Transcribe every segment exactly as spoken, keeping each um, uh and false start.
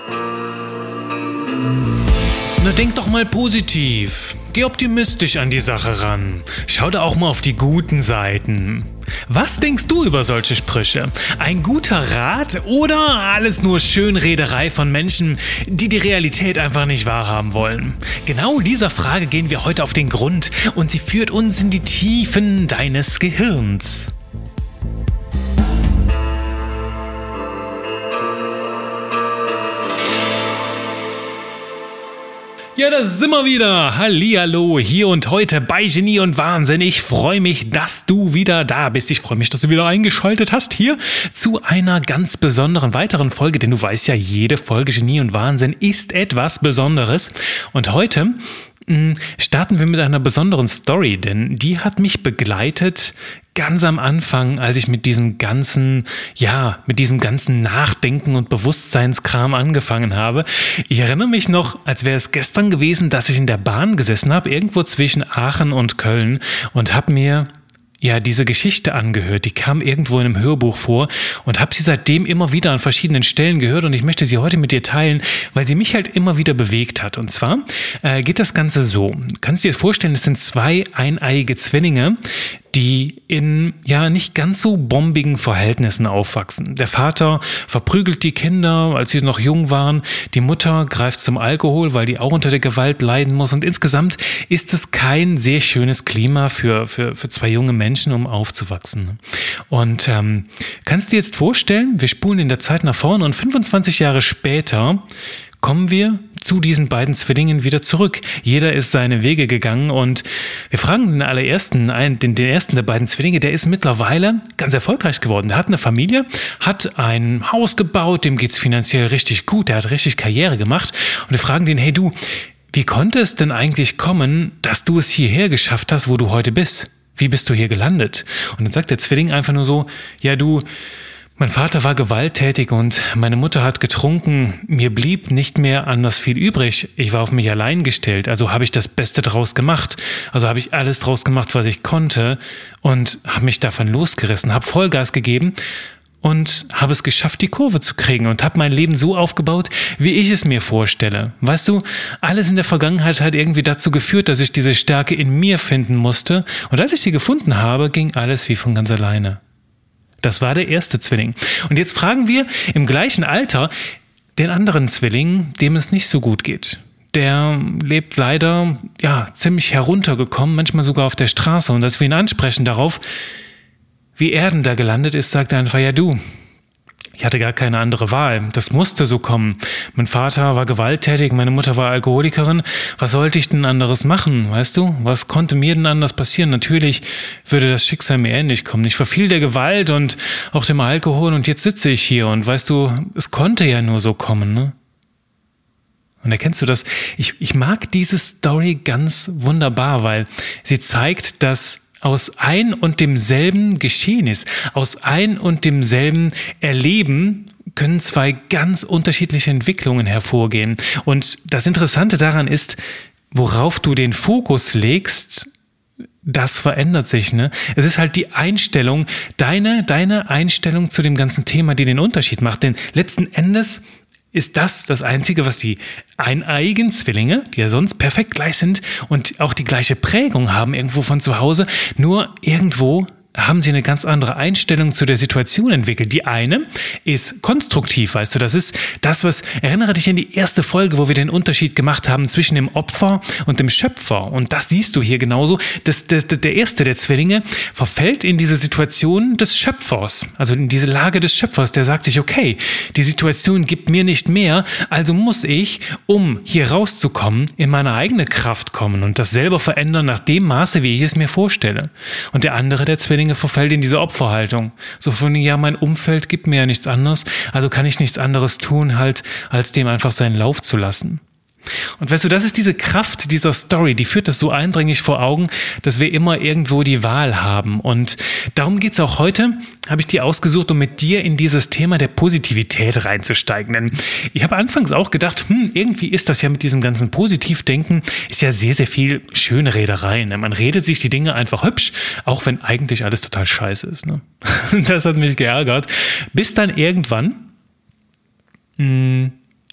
Na, denk doch mal positiv. Geh optimistisch an die Sache ran. Schau da auch mal auf die guten Seiten. Was denkst du über solche Sprüche? Ein guter Rat oder alles nur Schönrederei von Menschen, die die Realität einfach nicht wahrhaben wollen? Genau dieser Frage gehen wir heute auf den Grund und sie führt uns in die Tiefen deines Gehirns. Ja, da sind wir wieder. Hallihallo, hier und heute bei Genie und Wahnsinn. Ich freue mich, dass du wieder da bist. Ich freue mich, dass du wieder eingeschaltet hast hier zu einer ganz besonderen weiteren Folge. Denn du weißt ja, jede Folge Genie und Wahnsinn ist etwas Besonderes. Und heute mh, starten wir mit einer besonderen Story, denn die hat mich begleitet ganz am Anfang, als ich mit diesem ganzen, ja, mit diesem ganzen Nachdenken und Bewusstseinskram angefangen habe. Ich erinnere mich noch, als wäre es gestern gewesen, dass ich in der Bahn gesessen habe, irgendwo zwischen Aachen und Köln und habe mir ja diese Geschichte angehört. Die kam irgendwo in einem Hörbuch vor und habe sie seitdem immer wieder an verschiedenen Stellen gehört und ich möchte sie heute mit dir teilen, weil sie mich halt immer wieder bewegt hat. Und zwar äh, geht das Ganze so. Du kannst dir vorstellen, es sind zwei eineiige Zwillinge, die in ja nicht ganz so bombigen Verhältnissen aufwachsen. Der Vater verprügelt die Kinder, als sie noch jung waren. Die Mutter greift zum Alkohol, weil die auch unter der Gewalt leiden muss. Und insgesamt ist es kein sehr schönes Klima für, für, für zwei junge Menschen, um aufzuwachsen. Und ähm, kannst du dir jetzt vorstellen, wir spulen in der Zeit nach vorne und fünfundzwanzig Jahre später kommen wir zu diesen beiden Zwillingen wieder zurück. Jeder ist seine Wege gegangen und wir fragen den allerersten, den, den ersten der beiden Zwillinge, der ist mittlerweile ganz erfolgreich geworden. Der hat eine Familie, hat ein Haus gebaut, dem geht's finanziell richtig gut, der hat richtig Karriere gemacht und wir fragen den, hey du, wie konnte es denn eigentlich kommen, dass du es hierher geschafft hast, wo du heute bist? Wie bist du hier gelandet? Und dann sagt der Zwilling einfach nur so, ja du, mein Vater war gewalttätig und meine Mutter hat getrunken. Mir blieb nicht mehr anders viel übrig. Ich war auf mich allein gestellt, also habe ich das Beste draus gemacht. Also habe ich alles draus gemacht, was ich konnte und habe mich davon losgerissen, habe Vollgas gegeben und habe es geschafft, die Kurve zu kriegen und habe mein Leben so aufgebaut, wie ich es mir vorstelle. Weißt du, alles in der Vergangenheit hat irgendwie dazu geführt, dass ich diese Stärke in mir finden musste und als ich sie gefunden habe, ging alles wie von ganz alleine. Das war der erste Zwilling. Und jetzt fragen wir im gleichen Alter den anderen Zwilling, dem es nicht so gut geht. Der lebt leider ja ziemlich heruntergekommen, manchmal sogar auf der Straße. Und als wir ihn ansprechen darauf, wie er denn da gelandet ist, sagt er einfach, ja du, ich hatte gar keine andere Wahl. Das musste so kommen. Mein Vater war gewalttätig, meine Mutter war Alkoholikerin. Was sollte ich denn anderes machen, weißt du? Was konnte mir denn anders passieren? Natürlich würde das Schicksal mir ähnlich kommen. Ich verfiel der Gewalt und auch dem Alkohol und jetzt sitze ich hier und weißt du, es konnte ja nur so kommen, ne? Und erkennst du das? Ich, ich mag diese Story ganz wunderbar, weil sie zeigt, dass aus ein und demselben Geschehnis, aus ein und demselben Erleben können zwei ganz unterschiedliche Entwicklungen hervorgehen. Und das Interessante daran ist, worauf du den Fokus legst, das verändert sich, ne? Es ist halt die Einstellung, deine, deine Einstellung zu dem ganzen Thema, die den Unterschied macht. Denn letzten Endes ist das das Einzige, was die eineigen Zwillinge, die ja sonst perfekt gleich sind und auch die gleiche Prägung haben irgendwo von zu Hause, nur irgendwo haben sie eine ganz andere Einstellung zu der Situation entwickelt. Die eine ist konstruktiv, weißt du, das ist das, was, erinnere dich an die erste Folge, wo wir den Unterschied gemacht haben zwischen dem Opfer und dem Schöpfer. Und das siehst du hier genauso. Das, das, der erste der Zwillinge verfällt in diese Situation des Schöpfers, also in diese Lage des Schöpfers, der sagt sich, okay, die Situation gibt mir nicht mehr, also muss ich, um hier rauszukommen, in meine eigene Kraft kommen und das selber verändern nach dem Maße, wie ich es mir vorstelle. Und der andere der Zwillinge verfällt in diese Opferhaltung. So von, ja, mein Umfeld gibt mir ja nichts anderes, also kann ich nichts anderes tun, halt, als dem einfach seinen Lauf zu lassen. Und weißt du, das ist diese Kraft dieser Story, die führt das so eindringlich vor Augen, dass wir immer irgendwo die Wahl haben. Und darum geht's auch heute, habe ich dir ausgesucht, um mit dir in dieses Thema der Positivität reinzusteigen. Denn ich habe anfangs auch gedacht, hm, irgendwie ist das ja mit diesem ganzen Positivdenken, ist ja sehr, sehr viel Schönrederei. Ne? Man redet sich die Dinge einfach hübsch, auch wenn eigentlich alles total scheiße ist. Ne? Das hat mich geärgert. Bis dann irgendwann mh,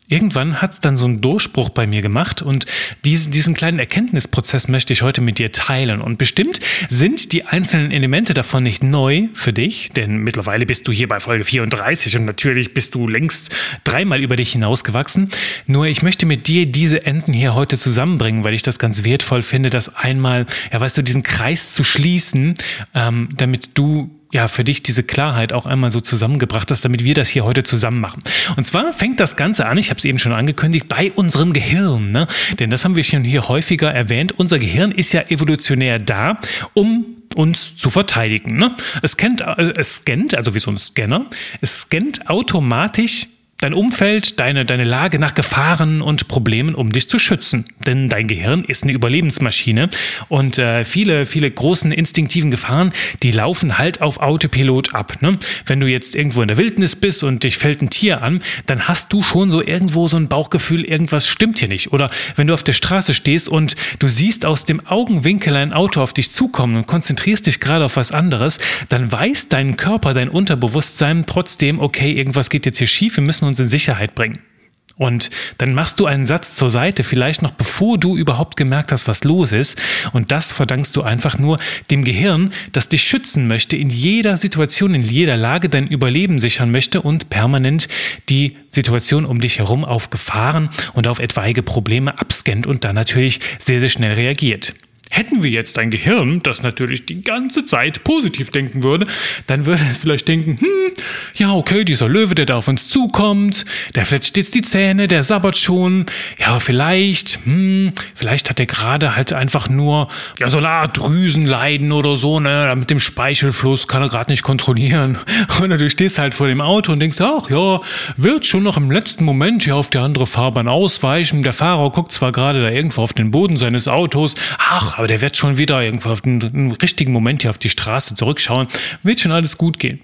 irgendwann hat es dann so einen Durchbruch bei mir gemacht und diesen, diesen kleinen Erkenntnisprozess möchte ich heute mit dir teilen. Und bestimmt sind die einzelnen Elemente davon nicht neu für dich, denn mittlerweile bist du hier bei Folge vierunddreißig und natürlich bist du längst dreimal über dich hinausgewachsen. Nur ich möchte mit dir diese Enden hier heute zusammenbringen, weil ich das ganz wertvoll finde, das einmal, ja weißt du, diesen Kreis zu schließen, ähm, damit du ja, für dich diese Klarheit auch einmal so zusammengebracht hast, damit wir das hier heute zusammen machen. Und zwar fängt das Ganze an, ich habe es eben schon angekündigt, bei unserem Gehirn, ne? Denn das haben wir schon hier häufiger erwähnt. Unser Gehirn ist ja evolutionär da, um uns zu verteidigen, ne? Es scannt, es scannt, also wie so ein Scanner, es scannt automatisch dein Umfeld, deine, deine Lage nach Gefahren und Problemen, um dich zu schützen. Denn dein Gehirn ist eine Überlebensmaschine und äh, viele, viele großen instinktiven Gefahren, die laufen halt auf Autopilot ab. Ne? Wenn du jetzt irgendwo in der Wildnis bist und dich fällt ein Tier an, dann hast du schon so irgendwo so ein Bauchgefühl, irgendwas stimmt hier nicht. Oder wenn du auf der Straße stehst und du siehst aus dem Augenwinkel ein Auto auf dich zukommen und konzentrierst dich gerade auf was anderes, dann weiß dein Körper, dein Unterbewusstsein trotzdem, okay, irgendwas geht jetzt hier schief, wir müssen uns in Sicherheit bringen. Und dann machst du einen Satz zur Seite, vielleicht noch bevor du überhaupt gemerkt hast, was los ist. Und das verdankst du einfach nur dem Gehirn, das dich schützen möchte, in jeder Situation, in jeder Lage dein Überleben sichern möchte und permanent die Situation um dich herum auf Gefahren und auf etwaige Probleme abscannt und dann natürlich sehr, sehr schnell reagiert. Hätten wir jetzt ein Gehirn, das natürlich die ganze Zeit positiv denken würde, dann würde es vielleicht denken, hm, ja okay, dieser Löwe, der da auf uns zukommt, der fletscht jetzt die Zähne, der sabbert schon, ja vielleicht, hm, vielleicht hat er gerade halt einfach nur ja, so eine Art Drüsenleiden oder so, ne, mit dem Speichelfluss kann er gerade nicht kontrollieren. Und du stehst halt vor dem Auto und denkst, ach ja, wird schon noch im letzten Moment hier auf die andere Fahrbahn ausweichen. Der Fahrer guckt zwar gerade da irgendwo auf den Boden seines Autos, ach, aber der wird schon wieder irgendwo auf den, den richtigen Moment hier auf die Straße zurückschauen, wird schon alles gut gehen.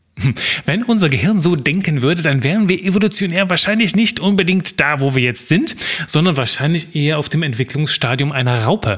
Wenn unser Gehirn so denken würde, dann wären wir evolutionär wahrscheinlich nicht unbedingt da, wo wir jetzt sind, sondern wahrscheinlich eher auf dem Entwicklungsstadium einer Raupe.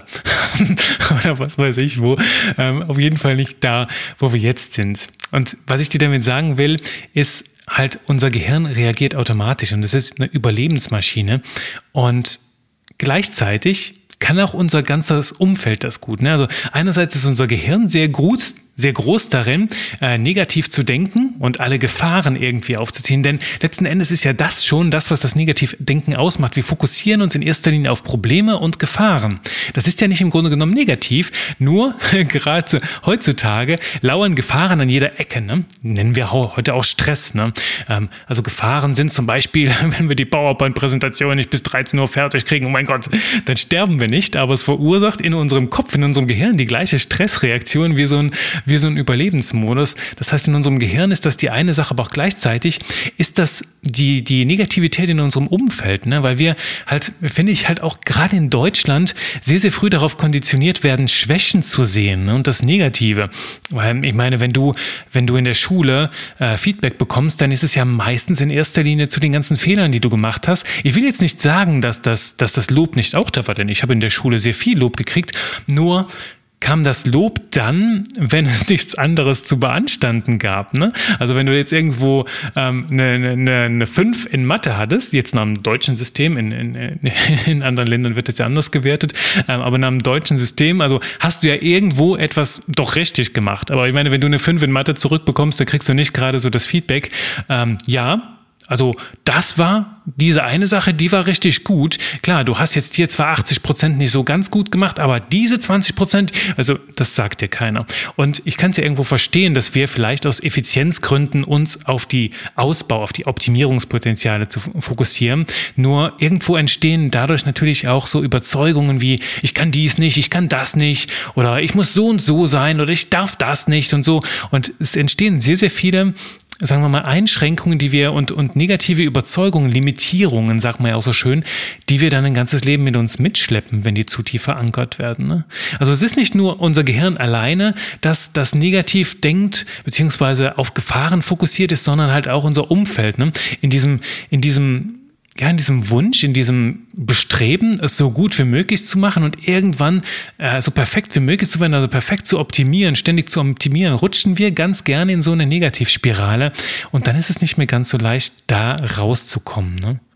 Oder was weiß ich wo. Ähm, auf jeden Fall nicht da, wo wir jetzt sind. Und was ich dir damit sagen will, ist halt, unser Gehirn reagiert automatisch und es ist eine Überlebensmaschine und gleichzeitig kann auch unser ganzes Umfeld das gut. Ne? Also einerseits ist unser Gehirn sehr gut, sehr groß darin, äh, negativ zu denken und alle Gefahren irgendwie aufzuziehen. Denn letzten Endes ist ja das schon das, was das Negativdenken ausmacht. Wir fokussieren uns in erster Linie auf Probleme und Gefahren. Das ist ja nicht im Grunde genommen negativ, nur gerade heutzutage lauern Gefahren an jeder Ecke. Ne? Nennen wir heute auch Stress. Ne? Ähm, also Gefahren sind zum Beispiel, wenn wir die PowerPoint-Präsentation nicht bis dreizehn Uhr fertig kriegen, oh mein Gott, dann sterben wir nicht. Aber es verursacht in unserem Kopf, in unserem Gehirn die gleiche Stressreaktion wie so ein wie so ein Überlebensmodus. Das heißt, in unserem Gehirn ist das die eine Sache, aber auch gleichzeitig ist das die, die Negativität in unserem Umfeld, ne? Weil wir halt, finde ich, halt auch gerade in Deutschland sehr, sehr früh darauf konditioniert werden, Schwächen zu sehen, ne? Und das Negative. Weil ich meine, wenn du, wenn du in der Schule äh, Feedback bekommst, dann ist es ja meistens in erster Linie zu den ganzen Fehlern, die du gemacht hast. Ich will jetzt nicht sagen, dass das, dass das Lob nicht auch da war, denn ich habe in der Schule sehr viel Lob gekriegt, nur kam das Lob dann, wenn es nichts anderes zu beanstanden gab. Ne? Also wenn du jetzt irgendwo ähm, eine, eine, eine fünf in Mathe hattest, jetzt nach dem deutschen System, in, in, in anderen Ländern wird das ja anders gewertet, ähm, aber nach dem deutschen System, also hast du ja irgendwo etwas doch richtig gemacht. Aber ich meine, wenn du eine fünf in Mathe zurückbekommst, dann kriegst du nicht gerade so das Feedback, ähm, ja, also das war diese eine Sache, die war richtig gut. Klar, du hast jetzt hier zwar achtzig Prozent nicht so ganz gut gemacht, aber diese zwanzig Prozent, also das sagt dir keiner. Und ich kann es ja irgendwo verstehen, dass wir vielleicht aus Effizienzgründen uns auf die Ausbau, auf die Optimierungspotenziale zu fokussieren. Nur irgendwo entstehen dadurch natürlich auch so Überzeugungen wie, ich kann dies nicht, ich kann das nicht oder ich muss so und so sein oder ich darf das nicht und so. Und es entstehen sehr, sehr viele, sagen wir mal, Einschränkungen, die wir und, und negative Überzeugungen, Limitierungen, sagt man ja auch so schön, die wir dann ein ganzes Leben mit uns mitschleppen, wenn die zu tief verankert werden. Ne? Also es ist nicht nur unser Gehirn alleine, das, das negativ denkt, beziehungsweise auf Gefahren fokussiert ist, sondern halt auch unser Umfeld. Ne? In diesem, in diesem Ja, in diesem Wunsch, in diesem Bestreben, es so gut wie möglich zu machen und irgendwann äh, so perfekt wie möglich zu werden, also perfekt zu optimieren, ständig zu optimieren, rutschen wir ganz gerne in so eine Negativspirale und dann ist es nicht mehr ganz so leicht, da rauszukommen. Ne?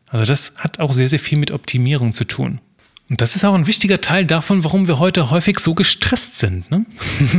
Also das hat auch sehr, sehr viel mit Optimierung zu tun. Und das ist auch ein wichtiger Teil davon, warum wir heute häufig so gestresst sind. Ne?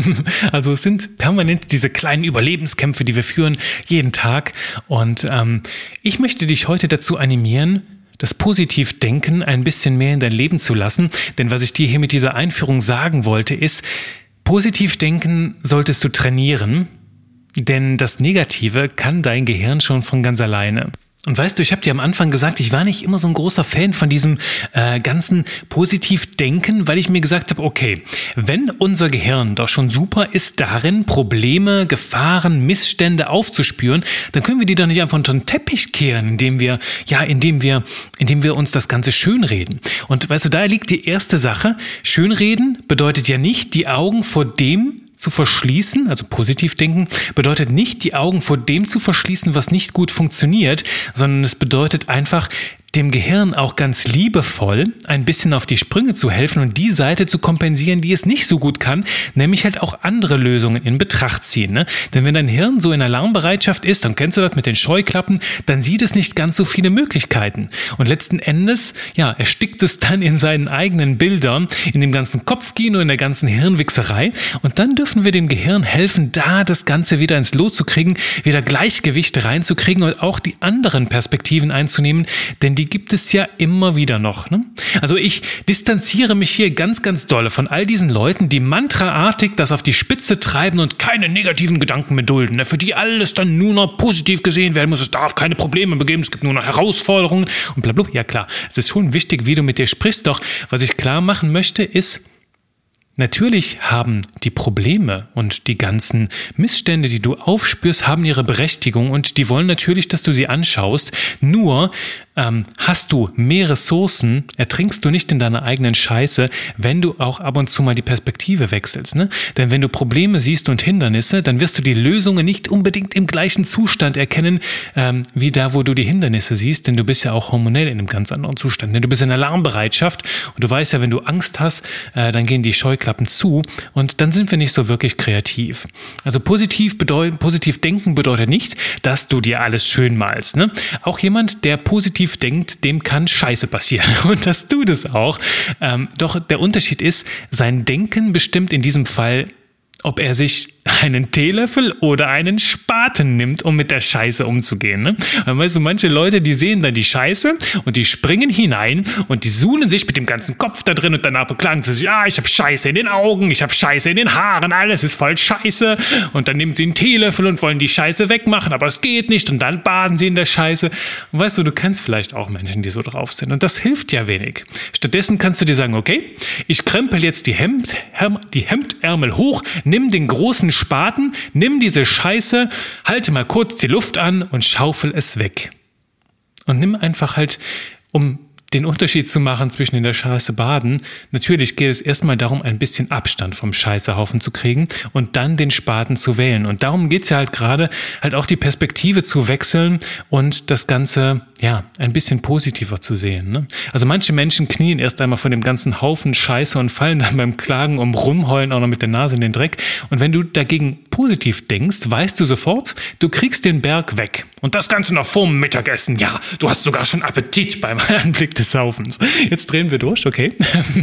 Also es sind permanent diese kleinen Überlebenskämpfe, die wir führen, jeden Tag. Und ähm, ich möchte dich heute dazu animieren, das Positivdenken ein bisschen mehr in dein Leben zu lassen. Denn was ich dir hier mit dieser Einführung sagen wollte, ist, Positivdenken solltest du trainieren, denn das Negative kann dein Gehirn schon von ganz alleine. Und weißt du, ich habe dir am Anfang gesagt, ich war nicht immer so ein großer Fan von diesem äh, ganzen Positivdenken, weil ich mir gesagt habe, okay, wenn unser Gehirn doch schon super ist darin, Probleme, Gefahren, Missstände aufzuspüren, dann können wir die doch nicht einfach unter den Teppich kehren, indem wir, ja, indem wir, indem wir uns das Ganze schönreden. Und weißt du, da liegt die erste Sache. Schönreden bedeutet ja nicht, die Augen vor dem zu verschließen, also positiv denken, bedeutet nicht, die Augen vor dem zu verschließen, was nicht gut funktioniert, sondern es bedeutet einfach, dem Gehirn auch ganz liebevoll ein bisschen auf die Sprünge zu helfen und die Seite zu kompensieren, die es nicht so gut kann, nämlich halt auch andere Lösungen in Betracht ziehen. Ne? Denn wenn dein Hirn so in Alarmbereitschaft ist, dann kennst du das mit den Scheuklappen, dann sieht es nicht ganz so viele Möglichkeiten. Und letzten Endes, ja, erstickt es dann in seinen eigenen Bildern, in dem ganzen Kopfkino, in der ganzen Hirnwichserei. Und dann dürfen wir dem Gehirn helfen, da das Ganze wieder ins Lot zu kriegen, wieder Gleichgewicht reinzukriegen und auch die anderen Perspektiven einzunehmen, denn die Die gibt es ja immer wieder noch. Ne? Also ich distanziere mich hier ganz, ganz dolle von all diesen Leuten, die mantraartig das auf die Spitze treiben und keine negativen Gedanken mehr dulden. Ne? Für die alles dann nur noch positiv gesehen werden muss. Es darf keine Probleme mehr geben, es gibt nur noch Herausforderungen und blablabla. Ja klar, es ist schon wichtig, wie du mit dir sprichst. Doch was ich klar machen möchte, ist, natürlich haben die Probleme und die ganzen Missstände, die du aufspürst, haben ihre Berechtigung und die wollen natürlich, dass du sie anschaust. Nur ähm, hast du mehr Ressourcen, ertrinkst du nicht in deiner eigenen Scheiße, wenn du auch ab und zu mal die Perspektive wechselst. Ne? Denn wenn du Probleme siehst und Hindernisse, dann wirst du die Lösungen nicht unbedingt im gleichen Zustand erkennen, ähm, wie da, wo du die Hindernisse siehst, denn du bist ja auch hormonell in einem ganz anderen Zustand. Denn du bist in Alarmbereitschaft und du weißt ja, wenn du Angst hast, äh, dann gehen die Scheuklappen zu und dann sind wir nicht so wirklich kreativ. Also positiv, bedeut- positiv denken bedeutet nicht, dass du dir alles schön malst. Ne? Auch jemand, der positiv denkt, dem kann Scheiße passieren und das tut es auch. Ähm, doch der Unterschied ist, sein Denken bestimmt in diesem Fall, ob er sich einen Teelöffel oder einen Spaten nimmt, um mit der Scheiße umzugehen. Ne? Weil, weißt du, manche Leute, die sehen dann die Scheiße und die springen hinein und die suhnen sich mit dem ganzen Kopf da drin und danach beklagen sie sich, ja, ich habe Scheiße in den Augen, ich habe Scheiße in den Haaren, alles ist voll Scheiße. Und dann nehmen sie einen Teelöffel und wollen die Scheiße wegmachen, aber es geht nicht und dann baden sie in der Scheiße. Und weißt du, du kennst vielleicht auch Menschen, die so drauf sind und das hilft ja wenig. Stattdessen kannst du dir sagen, okay, ich krempel jetzt die, Hemd, die Hemdärmel hoch, nimm den großen Spaten, nimm diese Scheiße, halte mal kurz die Luft an und schaufel es weg. Und nimm einfach halt, um den Unterschied zu machen zwischen in der Scheiße baden, natürlich geht es erstmal darum, ein bisschen Abstand vom Scheißehaufen zu kriegen und dann den Spaten zu wählen. Und darum geht es ja halt gerade, halt auch die Perspektive zu wechseln und das Ganze, ja, ein bisschen positiver zu sehen. Ne? Also manche Menschen knien erst einmal von dem ganzen Haufen Scheiße und fallen dann beim Klagen um Rumheulen auch noch mit der Nase in den Dreck. Und wenn du dagegen positiv denkst, weißt du sofort, du kriegst den Berg weg. Und das Ganze noch vorm Mittagessen. Ja, du hast sogar schon Appetit beim Anblick des Haufens. Jetzt drehen wir durch, okay?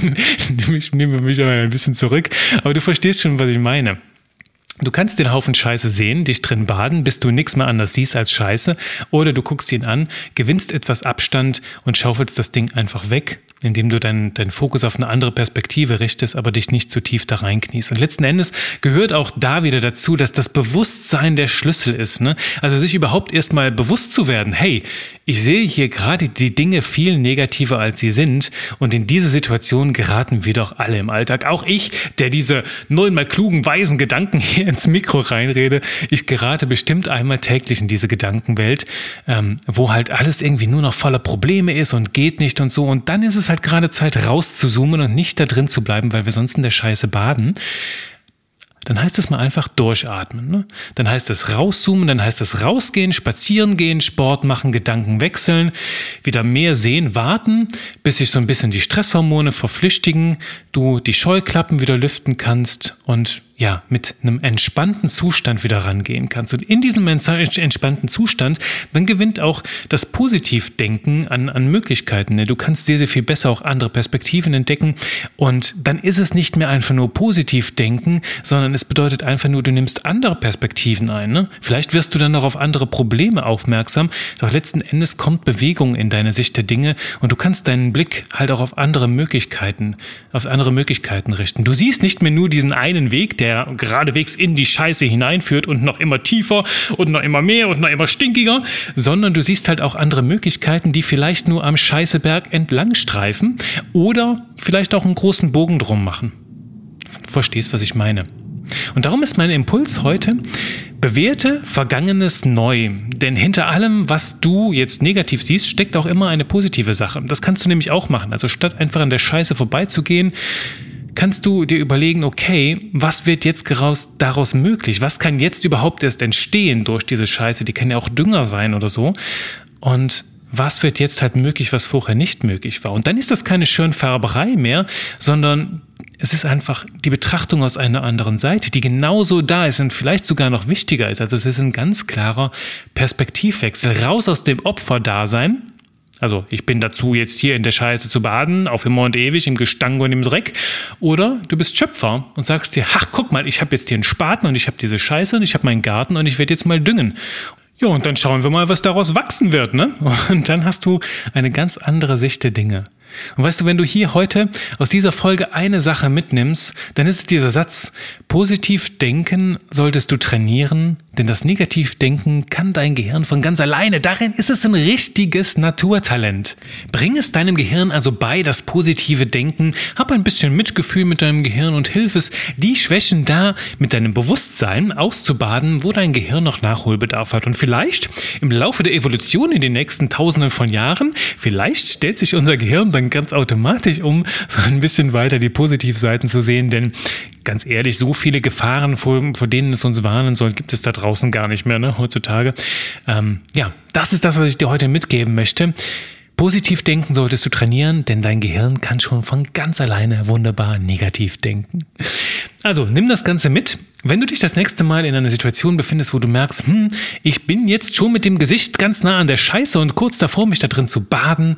Ich nehme mich einmal ein bisschen zurück. Aber du verstehst schon, was ich meine. Du kannst den Haufen Scheiße sehen, dich drin baden, bis du nichts mehr anderes siehst als Scheiße. Oder du guckst ihn an, gewinnst etwas Abstand und schaufelst das Ding einfach weg, indem du deinen deinen Fokus auf eine andere Perspektive richtest, aber dich nicht zu tief da reinkniest. Und letzten Endes gehört auch da wieder dazu, dass das Bewusstsein der Schlüssel ist. Ne? Also sich überhaupt erstmal bewusst zu werden, hey, ich sehe hier gerade die Dinge viel negativer, als sie sind. Und in diese Situation geraten wir doch alle im Alltag. Auch ich, der diese neunmal klugen, weisen Gedanken hier ins Mikro reinrede, ich gerate bestimmt einmal täglich in diese Gedankenwelt, ähm, wo halt alles irgendwie nur noch voller Probleme ist und geht nicht und so. Und dann ist es halt gerade Zeit rauszuzoomen und nicht da drin zu bleiben, weil wir sonst in der Scheiße baden. Dann heißt es mal einfach durchatmen. Ne? Dann heißt es rauszoomen, dann heißt es rausgehen, spazieren gehen, Sport machen, Gedanken wechseln, wieder mehr sehen, warten, bis sich so ein bisschen die Stresshormone verflüchtigen, du die Scheuklappen wieder lüften kannst und ja, mit einem entspannten Zustand wieder rangehen kannst. Und in diesem entspannten Zustand, dann gewinnt auch das Positivdenken an, an Möglichkeiten. Du kannst sehr, sehr viel besser auch andere Perspektiven entdecken. Und dann ist es nicht mehr einfach nur Positivdenken, sondern es bedeutet einfach nur, du nimmst andere Perspektiven ein. Ne? Vielleicht wirst du dann noch auf andere Probleme aufmerksam. Doch letzten Endes kommt Bewegung in deine Sicht der Dinge und du kannst deinen Blick halt auch auf andere Möglichkeiten, auf andere Möglichkeiten richten. Du siehst nicht mehr nur diesen einen Weg, der der geradewegs in die Scheiße hineinführt und noch immer tiefer und noch immer mehr und noch immer stinkiger, sondern du siehst halt auch andere Möglichkeiten, die vielleicht nur am Scheißeberg entlang streifen oder vielleicht auch einen großen Bogen drum machen. Du verstehst, was ich meine. Und darum ist mein Impuls heute: Bewerte Vergangenes neu. Denn hinter allem, was du jetzt negativ siehst, steckt auch immer eine positive Sache. Das kannst du nämlich auch machen. Also statt einfach an der Scheiße vorbeizugehen, kannst du dir überlegen, okay, was wird jetzt daraus möglich? Was kann jetzt überhaupt erst entstehen durch diese Scheiße? Die kann ja auch Dünger sein oder so. Und was wird jetzt halt möglich, was vorher nicht möglich war? Und dann ist das keine Schönfärberei mehr, sondern es ist einfach die Betrachtung aus einer anderen Seite, die genauso da ist und vielleicht sogar noch wichtiger ist. Also es ist ein ganz klarer Perspektivwechsel. Raus aus dem Opferdasein. Also ich bin dazu, jetzt hier in der Scheiße zu baden, auf immer und ewig, im Gestank und im Dreck. Oder du bist Schöpfer und sagst dir, ach, guck mal, ich habe jetzt hier einen Spaten und ich habe diese Scheiße und ich habe meinen Garten und ich werde jetzt mal düngen. Ja, und dann schauen wir mal, was daraus wachsen wird, ne? Und dann hast du eine ganz andere Sicht der Dinge. Und weißt du, wenn du hier heute aus dieser Folge eine Sache mitnimmst, dann ist es dieser Satz: Positiv denken solltest du trainieren, denn das Negativdenken kann dein Gehirn von ganz alleine. Darin ist es ein richtiges Naturtalent. Bring es deinem Gehirn also bei, das positive Denken. Hab ein bisschen Mitgefühl mit deinem Gehirn und hilf es, die Schwächen da mit deinem Bewusstsein auszubaden, wo dein Gehirn noch Nachholbedarf hat. Und vielleicht im Laufe der Evolution in den nächsten Tausenden von Jahren, vielleicht stellt sich unser Gehirn dann ganz automatisch um, so ein bisschen weiter die Positivseiten zu sehen, denn ganz ehrlich, so viele Gefahren, vor, vor denen es uns warnen soll, gibt es da draußen gar nicht mehr, ne, heutzutage. Ähm, ja, das ist das, was ich dir heute mitgeben möchte. Positiv denken solltest du trainieren, denn dein Gehirn kann schon von ganz alleine wunderbar negativ denken. Also, nimm das Ganze mit. Wenn du dich das nächste Mal in einer Situation befindest, wo du merkst, hm, ich bin jetzt schon mit dem Gesicht ganz nah an der Scheiße und kurz davor, mich da drin zu baden,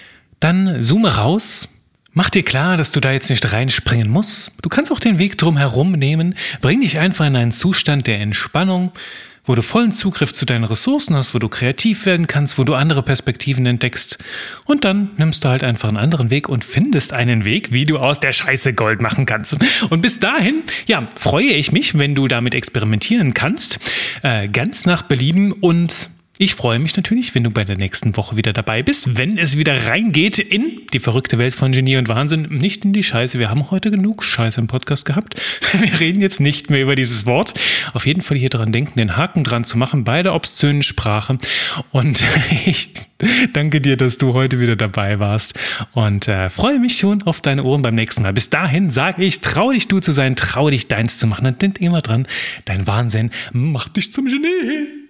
dann zoome raus, mach dir klar, dass du da jetzt nicht reinspringen musst. Du kannst auch den Weg drum herum nehmen, bring dich einfach in einen Zustand der Entspannung, wo du vollen Zugriff zu deinen Ressourcen hast, wo du kreativ werden kannst, wo du andere Perspektiven entdeckst. Und dann nimmst du halt einfach einen anderen Weg und findest einen Weg, wie du aus der Scheiße Gold machen kannst. Und bis dahin, ja, freue ich mich, wenn du damit experimentieren kannst, äh, ganz nach Belieben. Und ich freue mich natürlich, wenn du bei der nächsten Woche wieder dabei bist, wenn es wieder reingeht in die verrückte Welt von Genie und Wahnsinn. Nicht in die Scheiße, wir haben heute genug Scheiße im Podcast gehabt. Wir reden jetzt nicht mehr über dieses Wort. Auf jeden Fall hier dran denken, den Haken dran zu machen bei der obszönen Sprache. Und ich danke dir, dass du heute wieder dabei warst und äh, freue mich schon auf deine Ohren beim nächsten Mal. Bis dahin sage ich, trau dich du zu sein, trau dich deins zu machen und denk immer dran, dein Wahnsinn macht dich zum Genie.